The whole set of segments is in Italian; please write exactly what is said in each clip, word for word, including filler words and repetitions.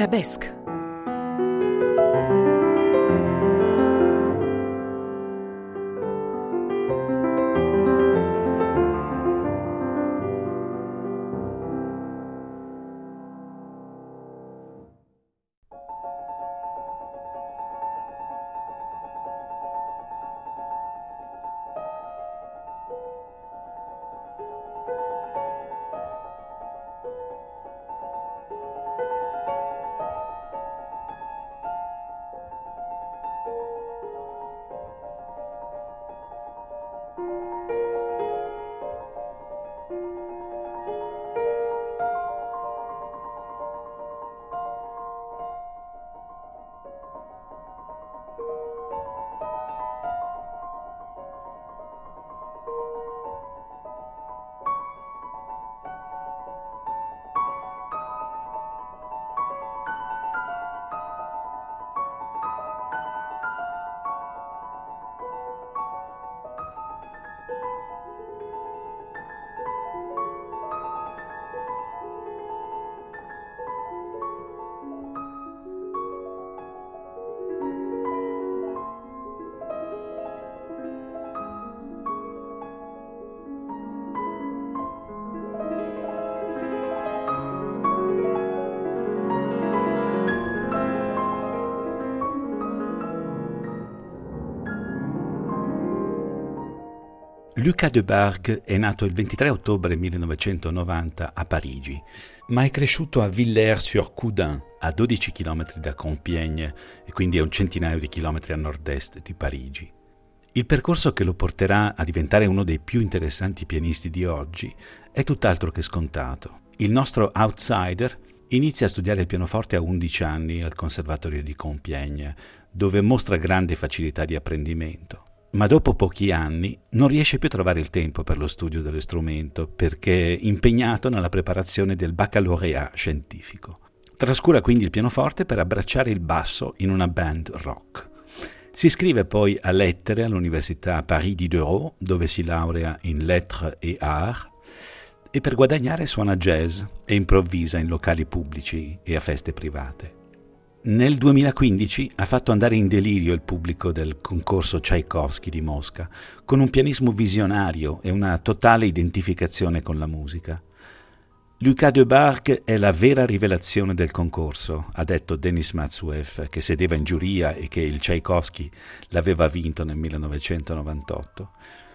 Arabesque. Lucas Debargue è nato il ventitré ottobre millenovecentonovanta a Parigi, ma è cresciuto a Villers-sur-Coudun, a dodici chilometri da Compiègne e quindi a un centinaio di chilometri a nord-est di Parigi. Il percorso che lo porterà a diventare uno dei più interessanti pianisti di oggi è tutt'altro che scontato. Il nostro outsider inizia a studiare il pianoforte a undici anni al Conservatorio di Compiègne, dove mostra grande facilità di apprendimento. Ma dopo pochi anni non riesce più a trovare il tempo per lo studio dello strumento perché è impegnato nella preparazione del baccalaureat scientifico. Trascura quindi il pianoforte per abbracciare il basso in una band rock. Si iscrive poi a lettere all'Università Paris Diderot, dove si laurea in lettres et arts, e per guadagnare suona jazz e improvvisa in locali pubblici e a feste private. Nel duemilaquindici ha fatto andare in delirio il pubblico del concorso Tchaikovsky di Mosca, con un pianismo visionario e una totale identificazione con la musica. Lucas Debargue è la vera rivelazione del concorso, ha detto Denis Matsuev, che sedeva in giuria e che il Tchaikovsky l'aveva vinto nel millenovecentonovantotto.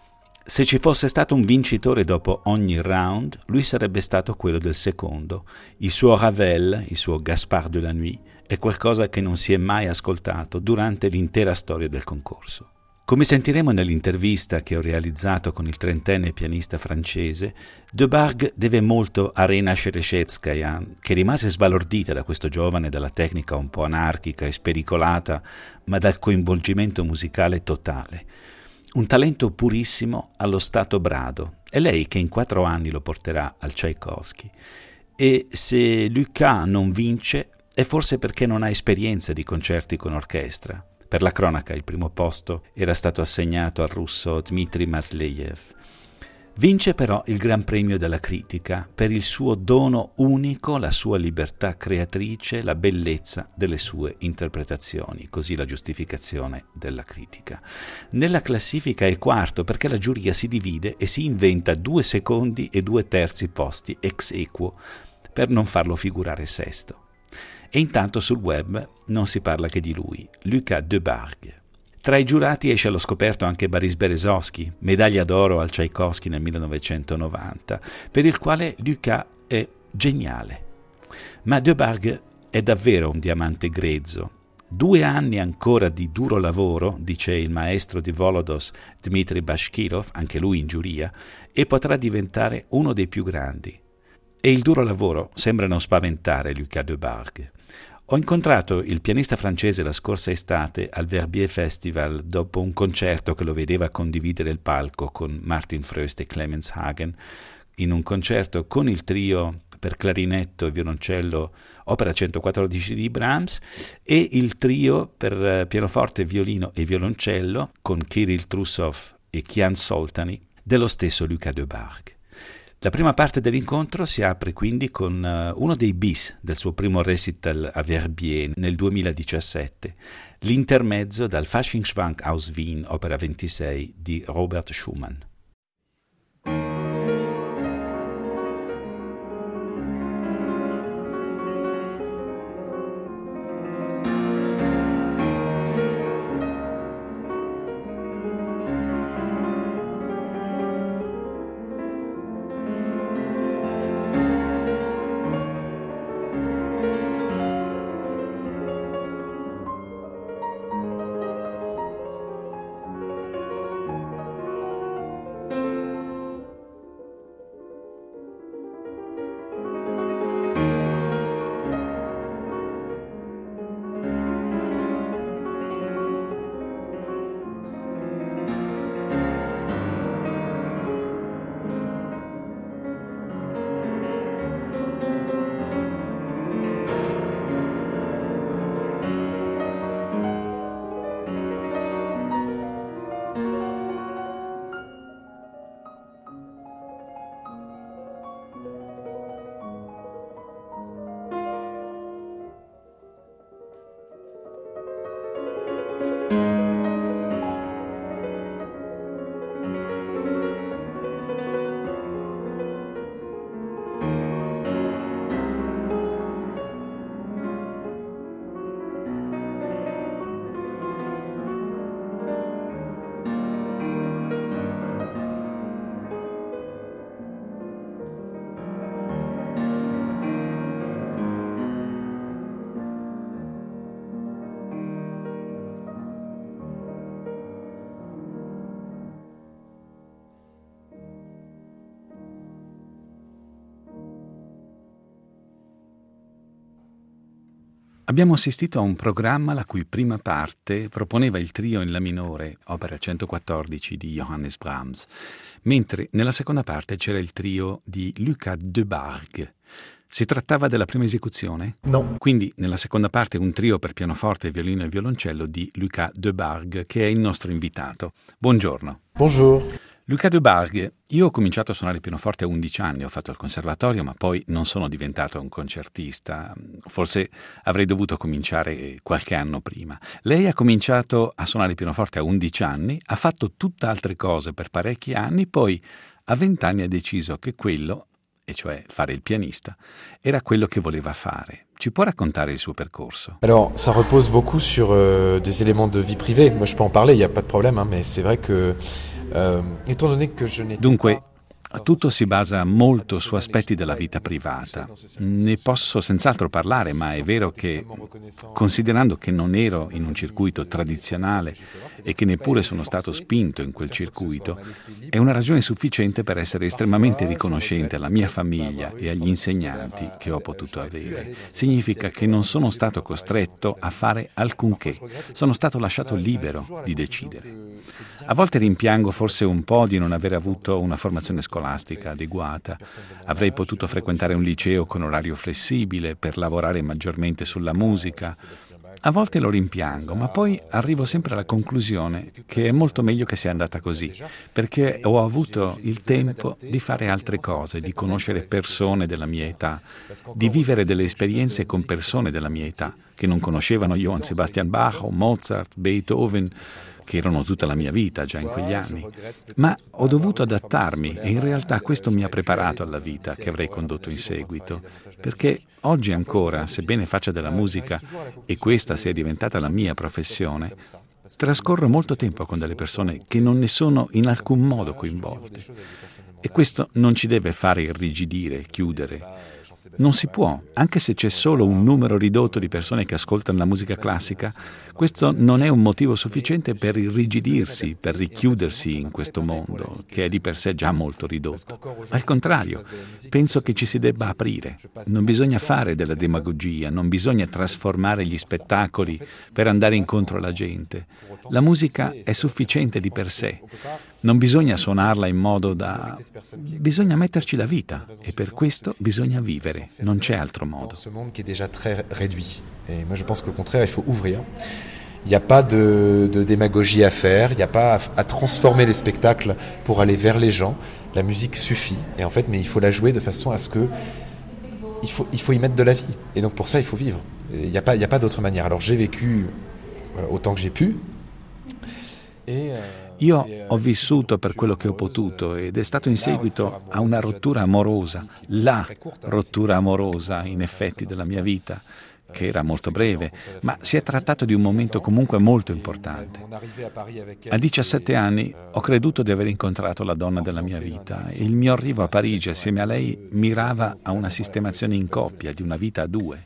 Se ci fosse stato un vincitore dopo ogni round, lui sarebbe stato quello del secondo. Il suo Ravel, il suo Gaspard de la Nuit, è qualcosa che non si è mai ascoltato durante l'intera storia del concorso. Come sentiremo nell'intervista che ho realizzato con il trentenne pianista francese, Debargue deve molto a Rena Shereshevskaya, che rimase sbalordita da questo giovane dalla tecnica un po' anarchica e spericolata, ma dal coinvolgimento musicale totale. Un talento purissimo allo stato brado. È lei che in quattro anni lo porterà al Tchaikovsky. E se Lucas non vince, è forse perché non ha esperienza di concerti con orchestra. Per la cronaca il primo posto era stato assegnato al russo Dmitry Masleyev. Vince però il Gran Premio della critica per il suo dono unico, la sua libertà creatrice, la bellezza delle sue interpretazioni, così la giustificazione della critica. Nella classifica è quarto perché la giuria si divide e si inventa due secondi e due terzi posti ex aequo per non farlo figurare sesto. E intanto sul web non si parla che di lui, Lucas Debargue. Tra i giurati esce allo scoperto anche Boris Berezovsky, medaglia d'oro al Tchaikovsky nel millenovecentonovanta, per il quale Lucas è geniale. Ma Debargue è davvero un diamante grezzo. Due anni ancora di duro lavoro, dice il maestro di Volodos Dmitry Bashkirov, anche lui in giuria, e potrà diventare uno dei più grandi. E il duro lavoro sembra non spaventare Lucas Debargue. Ho incontrato il pianista francese la scorsa estate al Verbier Festival dopo un concerto che lo vedeva condividere il palco con Martin Fröst e Clemens Hagen, in un concerto con il trio per clarinetto e violoncello opera centoquattordici di Brahms e il trio per pianoforte, violino e violoncello con Kirill Trussov e Kian Soltany dello stesso Lucas Debargue. La prima parte dell'incontro si apre quindi con uh, uno dei bis del suo primo recital a Verbier nel duemiladiciassette, l'intermezzo dal Faschingsschwank aus Wien, opera ventisei di Robert Schumann. Abbiamo assistito a un programma la cui prima parte proponeva il trio in La minore, opera centoquattordici di Johannes Brahms, mentre nella seconda parte c'era il trio di Lucas Debargue. Si trattava della prima esecuzione? No. Quindi nella seconda parte un trio per pianoforte, violino e violoncello di Lucas Debargue, che è il nostro invitato. Buongiorno. Bonjour. Lucas Debargue, io ho cominciato a suonare il pianoforte a undici anni, ho fatto il conservatorio, ma poi non sono diventato un concertista. Forse avrei dovuto cominciare qualche anno prima. Lei ha cominciato a suonare il pianoforte a undici anni, ha fatto tutt'altre cose per parecchi anni, poi a venti anni ha deciso che quello, e cioè fare il pianista, era quello che voleva fare. Ci può raccontare il suo percorso? Alors, ça repose beaucoup sur euh, des éléments de vie privée. Moi, je peux en parler, il n'y a pas de problème, hein, mais c'est vrai que, euh, étant donné que je n'étais Dunque, pas... tutto si basa molto su aspetti della vita privata. Ne posso senz'altro parlare, ma è vero che, considerando che non ero in un circuito tradizionale e che neppure sono stato spinto in quel circuito, è una ragione sufficiente per essere estremamente riconoscente alla mia famiglia e agli insegnanti che ho potuto avere. Significa che non sono stato costretto a fare alcunché, sono stato lasciato libero di decidere. A volte rimpiango forse un po' di non aver avuto una formazione scolastica adeguata. Avrei potuto frequentare un liceo con orario flessibile per lavorare maggiormente sulla musica. A volte lo rimpiango, ma poi arrivo sempre alla conclusione che è molto meglio che sia andata così, perché ho avuto il tempo di fare altre cose, di conoscere persone della mia età, di vivere delle esperienze con persone della mia età, che non conoscevano Johann Sebastian Bach o Mozart, Beethoven, che erano tutta la mia vita già in quegli anni. Ma ho dovuto adattarmi e in realtà questo mi ha preparato alla vita che avrei condotto in seguito, perché oggi ancora, sebbene faccia della musica e questa sia diventata la mia professione, trascorro molto tempo con delle persone che non ne sono in alcun modo coinvolte. E questo non ci deve fare irrigidire, chiudere. Non si può, anche se c'è solo un numero ridotto di persone che ascoltano la musica classica, questo non è un motivo sufficiente per irrigidirsi, per richiudersi in questo mondo, che è di per sé già molto ridotto. Al contrario, penso che ci si debba aprire. Non bisogna fare della demagogia, non bisogna trasformare gli spettacoli per andare incontro alla gente. La musica è sufficiente di per sé. Non bisogna suonarla in modo da... Bisogna metterci la vita e per questo bisogna vivere, non c'è altro modo. Ce monde qui est déjà très réduit. Et moi je pense qu'au contraire il faut ouvrir. Il n'y a pas de, de démagogie à faire, il n'y a pas à, à transformer les spectacles pour aller vers les gens. La musique suffit, et en fait, mais il faut la jouer de façon à ce que il faut, il faut y mettre de la vie. Et donc pour ça, il faut vivre. Il n'y a pas, il n'y a pas d'autre manière. Alors j'ai vécu euh, autant que j'ai pu. E, uh... Io ho vissuto per quello che ho potuto ed è stato in seguito a una rottura amorosa, la rottura amorosa in effetti della mia vita, che era molto breve, ma si è trattato di un momento comunque molto importante. A diciassette anni ho creduto di aver incontrato la donna della mia vita e il mio arrivo a Parigi assieme a lei mirava a una sistemazione in coppia di una vita a due.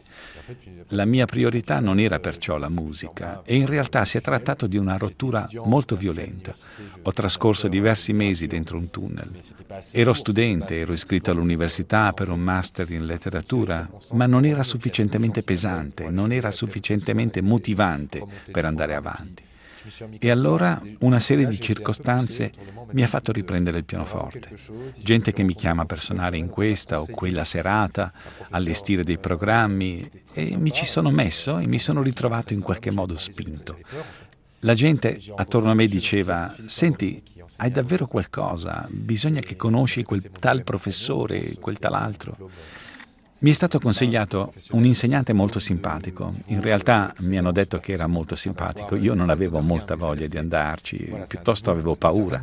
La mia priorità non era perciò la musica e in realtà si è trattato di una rottura molto violenta. Ho trascorso diversi mesi dentro un tunnel. Ero studente, ero iscritto all'università per un master in letteratura, ma non era sufficientemente pesante, non era sufficientemente motivante per andare avanti. E allora una serie di circostanze mi ha fatto riprendere il pianoforte. Gente che mi chiama per suonare in questa o quella serata, allestire dei programmi, e mi ci sono messo e mi sono ritrovato in qualche modo spinto. La gente attorno a me diceva: senti, hai davvero qualcosa, bisogna che conosci quel tal professore, quel tal altro. Mi è stato consigliato un insegnante molto simpatico. In realtà mi hanno detto che era molto simpatico. Io non avevo molta voglia di andarci, piuttosto avevo paura.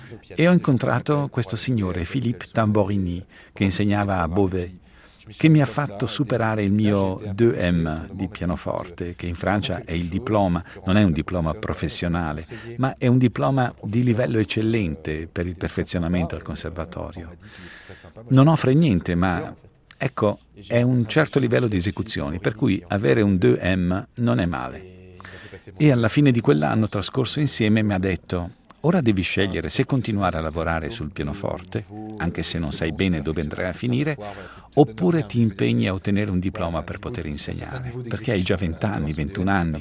E ho incontrato questo signore, Philippe Tamborini, che insegnava a Beauvais, che mi ha fatto superare il mio due M di pianoforte, che in Francia è il diploma, non è un diploma professionale, ma è un diploma di livello eccellente per il perfezionamento al conservatorio. Non offre niente, ma ecco, è un certo livello di esecuzioni, per cui avere un due M non è male. E alla fine di quell'anno trascorso insieme mi ha detto: ora devi scegliere se continuare a lavorare sul pianoforte, anche se non sai bene dove andrai a finire, oppure ti impegni a ottenere un diploma per poter insegnare, perché hai già venti anni, ventuno anni.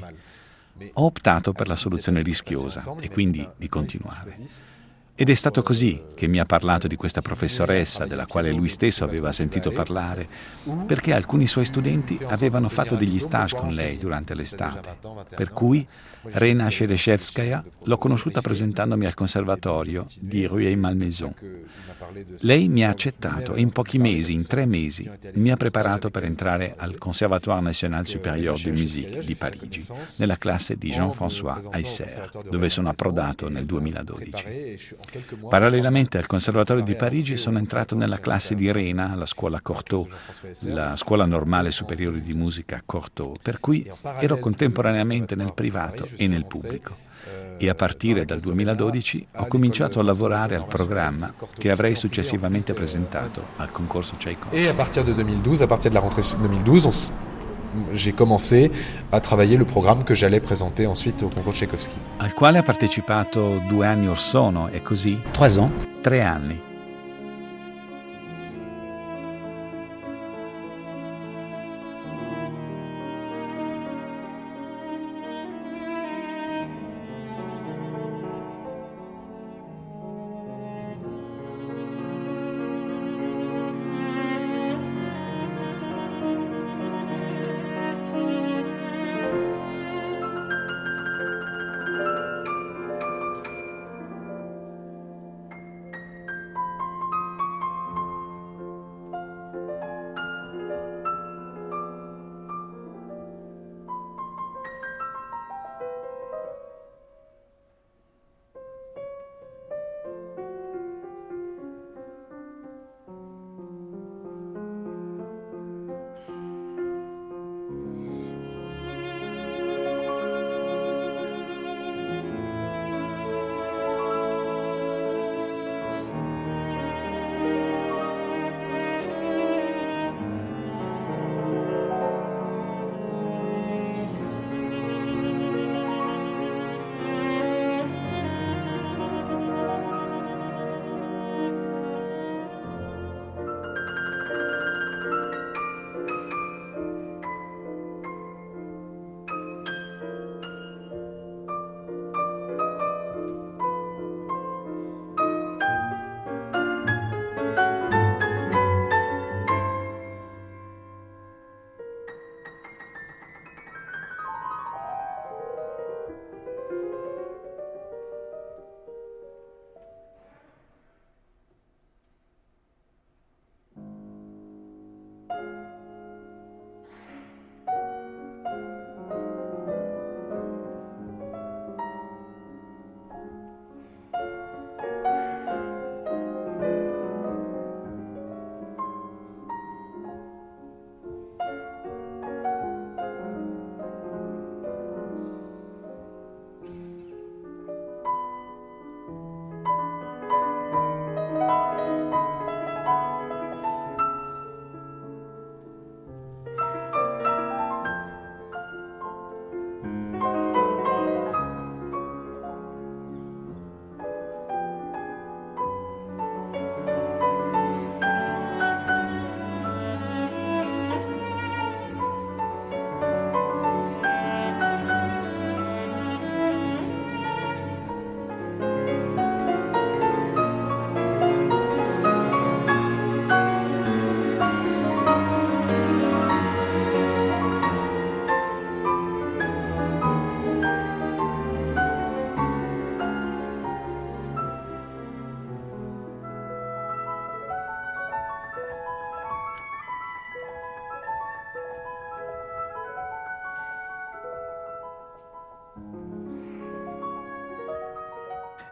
Ho optato per la soluzione rischiosa e quindi di continuare. Ed è stato così che mi ha parlato di questa professoressa della quale lui stesso aveva sentito parlare, perché alcuni suoi studenti avevano fatto degli stage con lei durante l'estate. Per cui Rena Shereshevskaya l'ho conosciuta presentandomi al conservatorio di Rueil-Malmaison. Lei mi ha accettato e in pochi mesi, in tre mesi, mi ha preparato per entrare al Conservatoire National Supérieur de Musique di Parigi, nella classe di Jean-François Heisser, dove sono approdato nel duemiladodici. Parallelamente al Conservatorio di Parigi sono entrato nella classe di Rena, alla scuola Cortot, la scuola normale superiore di musica Cortot, per cui ero contemporaneamente nel privato e nel pubblico. E a partire dal duemiladodici ho cominciato a lavorare al programma che avrei successivamente presentato al concorso Tchaïkovsky. E a partir de duemiladodici, a partir de la rentrée duemiladodici, on s... j'ai commencé à travailler le programme que j'allais présenter ensuite au concours Tchaïkovsky. Al quale ha partecipato due anni or sono, è così? Trois ans. Tre anni.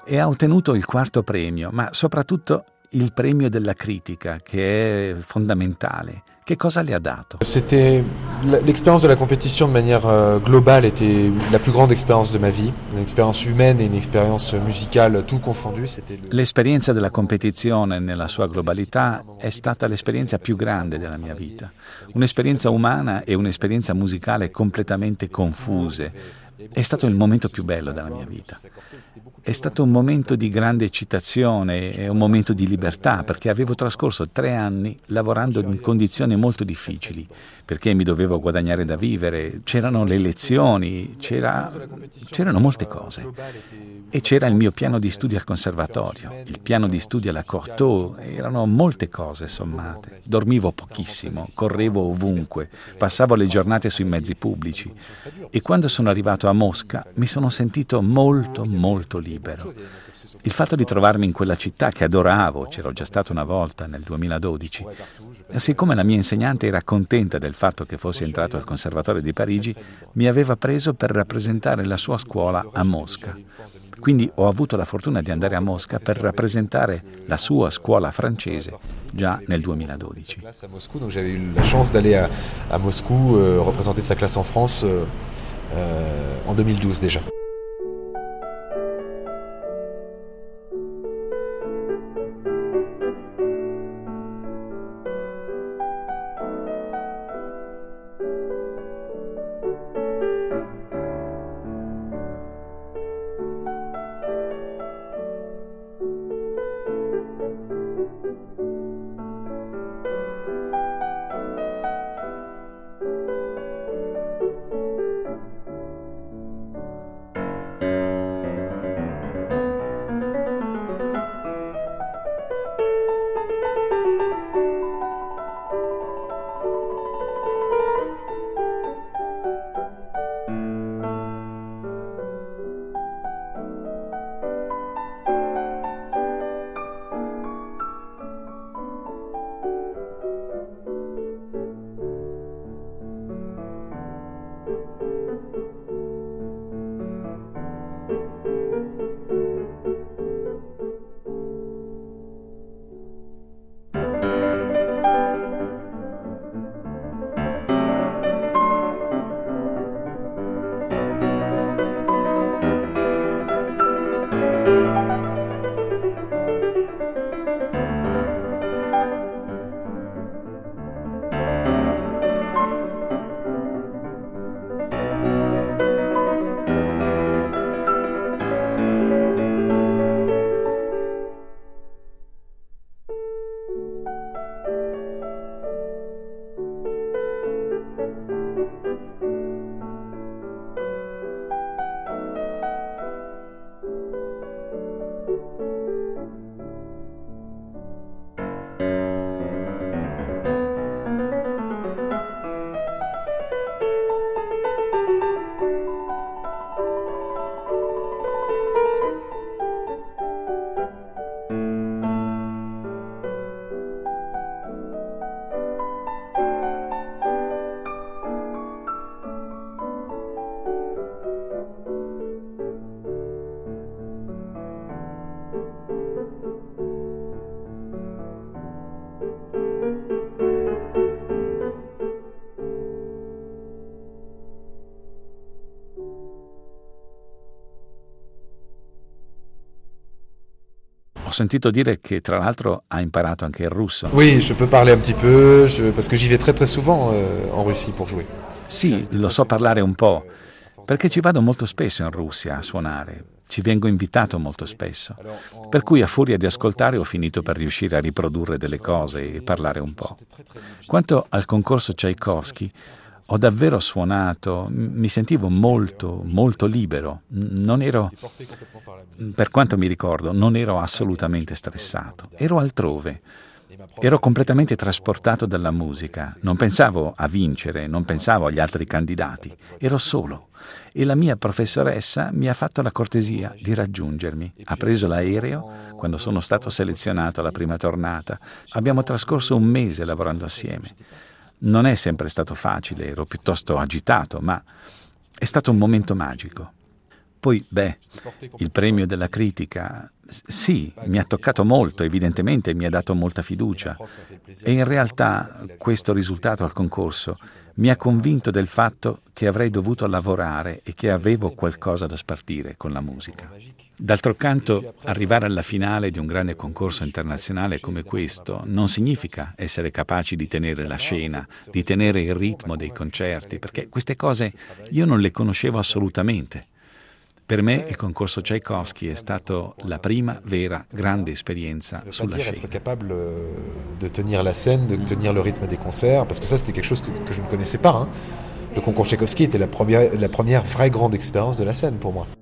e ha ottenuto il quarto premio, ma soprattutto il premio della critica, che è fondamentale. Che cosa le ha dato? C'était l'expérience de la compétition de manière euh, globale était la plus grande expérience de ma vie, une expérience humaine et une expérience musicale tout confondu. C'était le... L'esperienza della competizione nella sua globalità è stata l'esperienza più grande della mia vita, un'esperienza umana e un'esperienza musicale completamente confuse. È stato il momento più bello della mia vita. È stato un momento di grande eccitazione e un momento di libertà, perché avevo trascorso tre anni lavorando in condizioni molto difficili, perché mi dovevo guadagnare da vivere, c'erano le lezioni, c'era, c'erano molte cose. E c'era il mio piano di studio al conservatorio, il piano di studio alla Cortot, erano molte cose sommate. Dormivo pochissimo, correvo ovunque, passavo le giornate sui mezzi pubblici e quando sono arrivato a Mosca mi sono sentito molto molto libero. Il fatto di trovarmi in quella città che adoravo, c'ero già stato una volta nel duemiladodici, siccome la mia insegnante era contenta del fatto che fossi entrato al Conservatorio di Parigi, mi aveva preso per rappresentare la sua scuola a Mosca. Quindi ho avuto la fortuna di andare a Mosca per rappresentare la sua scuola francese già nel duemiladodici. À Moscou, donc j'avais eu la chance d'aller à, à Moscou euh, représenter sa classe en France euh, euh, en duemiladodici déjà. Ho sentito dire che tra l'altro ha imparato anche il russo. Oui, je peux parler un petit peu, je, parce que j'y vais très très souvent euh, en Russie pour jouer. Sì, lo so parlare un po', perché ci vado molto spesso in Russia a suonare. Ci vengo invitato molto spesso, per cui a furia di ascoltare ho finito per riuscire a riprodurre delle cose e parlare un po'. Quanto al concorso Tchaikovsky, ho davvero suonato, mi sentivo molto, molto libero, non ero, per quanto mi ricordo, non ero assolutamente stressato, ero altrove, ero completamente trasportato dalla musica, non pensavo a vincere, non pensavo agli altri candidati, ero solo e la mia professoressa mi ha fatto la cortesia di raggiungermi, ha preso l'aereo quando sono stato selezionato alla prima tornata, abbiamo trascorso un mese lavorando assieme. Non è sempre stato facile, ero piuttosto agitato, ma è stato un momento magico. Poi, beh, il premio della critica, sì, mi ha toccato molto, evidentemente mi ha dato molta fiducia. E in realtà questo risultato al concorso mi ha convinto del fatto che avrei dovuto lavorare e che avevo qualcosa da spartire con la musica. D'altro canto, arrivare alla finale di un grande concorso internazionale come questo non significa essere capaci di tenere la scena, di tenere il ritmo dei concerti, perché queste cose io non le conoscevo assolutamente. Per me il concorso Tchaïkovski è stato la prima vera grande esperienza sulla scena. Être capable de tenir la scène, de tenir le rythme des concerts, parce que ça c'était quelque chose que, que je ne connaissais pas. Hein. Le concours Tchaïkovski était la première, la première vraie grande expérience de la scène pour moi.